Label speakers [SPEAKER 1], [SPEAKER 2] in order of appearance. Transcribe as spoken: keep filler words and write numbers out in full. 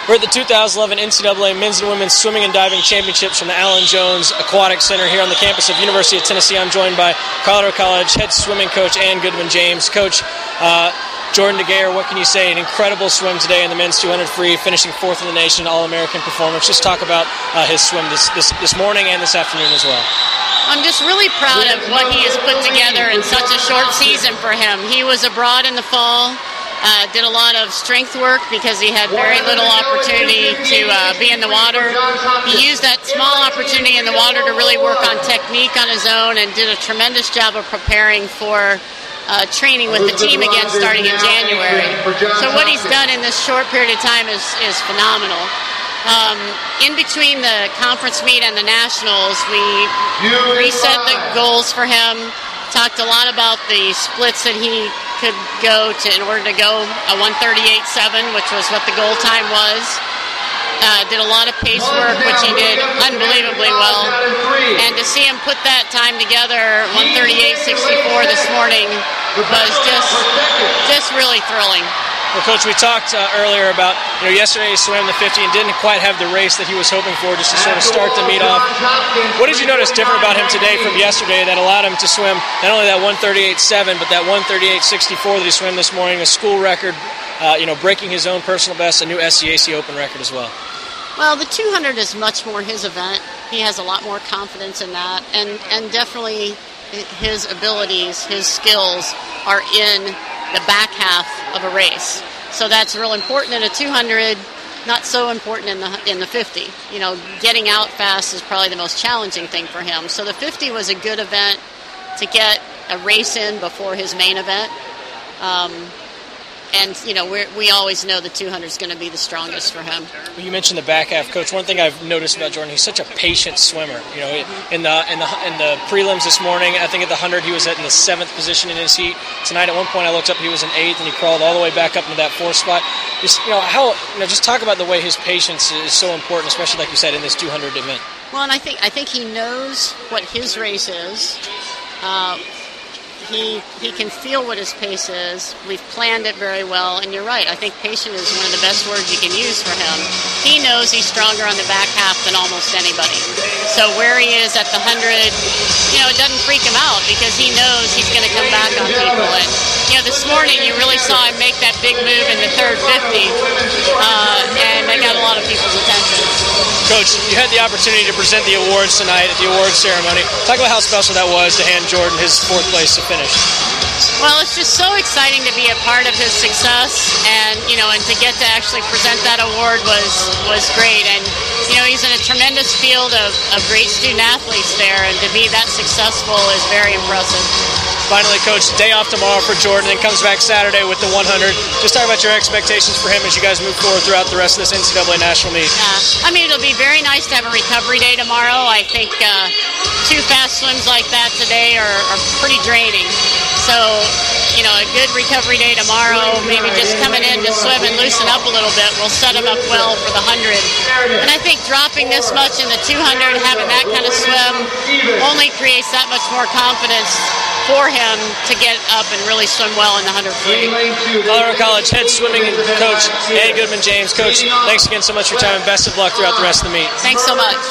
[SPEAKER 1] We're at the two thousand eleven N C double A Men's and Women's Swimming and Diving Championships from the Alan Jones Aquatic Center here on the campus of University of Tennessee. I'm joined by Colorado College head swimming coach Ann Goodman James. Coach, uh, Jordan DeGayer, what can you say? An incredible swim today in the men's two hundred free, finishing fourth in the nation, All-American performance. Just talk about uh, his swim this, this, this morning and this afternoon as well.
[SPEAKER 2] I'm just really proud of what he has put together in such a short season for him. He was abroad in the fall. Uh, did a lot of strength work because he had very little opportunity to uh, be in the water. He used that small opportunity in the water to really work on technique on his own and did a tremendous job of preparing for uh, training with the team again starting in January. So what he's done in this short period of time is, is phenomenal. Um, in between the conference meet and the nationals, we reset the goals for him, talked a lot about the splits that he could go to in order to go a one thirty-eight point seven, which was what the goal time was. Uh, did a lot of pace work, which he did unbelievably well. And to see him put that time together, one thirty-eight sixty-four this morning, was just just really thrilling.
[SPEAKER 1] Well, Coach, we talked uh, earlier about, you know, yesterday he swam the fifty and didn't quite have the race that he was hoping for just to sort of start the meet off. What did you notice different about him today from yesterday that allowed him to swim not only that one thirty-eight point seven, but that one thirty-eight point sixty-four that he swam this morning, a school record, uh, you know, breaking his own personal best, a new S C A C Open record as well?
[SPEAKER 2] Well, the two hundred is much more his event. He has a lot more confidence in that, and, and definitely his abilities, his skills are in the back half of a race. So that's real important in a two hundred, not so important in the in the fifty. You know, getting out fast is probably the most challenging thing for him. So the fifty was a good event to get a race in before his main event. Um, and, you know, we're, we always know the two hundred is going to be the strongest for him.
[SPEAKER 1] Well, you mentioned the back half, Coach. One thing I've noticed about Jordan, he's such a patient swimmer. You know, in the in the in the prelims this morning, I think at the one hundred he was at in the seventh position in his heat. Tonight, at one point, I looked up, he was in eighth, and he crawled all the way back up into that fourth spot. Just, you know, how you know, just talk about the way his patience is so important, especially like you said in this two hundred event.
[SPEAKER 2] Well, and I think I think he knows what his race is. Uh, He he can feel what his pace is. We've planned it very well, and you're right. I think patient is one of the best words you can use for him. He knows he's stronger on the back half than almost anybody. So where he is at the one hundred, you know, it doesn't freak him out because he knows he's going to come back on people. And, you know, this morning you really saw him make that big move in the third fifty, uh, and that got a lot of people's attention.
[SPEAKER 1] Coach, you had the opportunity to present the awards tonight at the awards ceremony. Talk about how special that was to hand Jordan his fourth place to finish.
[SPEAKER 2] Well, it's just so exciting to be a part of his success, and you know, and to get to actually present that award was was great. And you know, he's in a tremendous field of, of great student athletes there, and to be that successful is very impressive.
[SPEAKER 1] Finally, Coach, day off tomorrow for Jordan, and comes back Saturday with the one hundred. Just talk about your expectations for him as you guys move forward throughout the rest of this N C double A national meet.
[SPEAKER 2] Yeah, I mean, it'll be very nice to have a recovery day tomorrow. I think uh, two fast swims like that today are, are pretty draining. So, you know, a good recovery day tomorrow, maybe just coming in to swim and loosen up a little bit will set him up well for the one hundred. And I think dropping this much in the two hundred, having that kind of swim, only creates that much more confidence for him to get up and really swim well in the one hundred free.
[SPEAKER 1] Colorado College head swimming coach Ann Goodman James. Coach, thanks again so much for your time, and best of luck throughout the rest of the meet.
[SPEAKER 2] Thanks so much.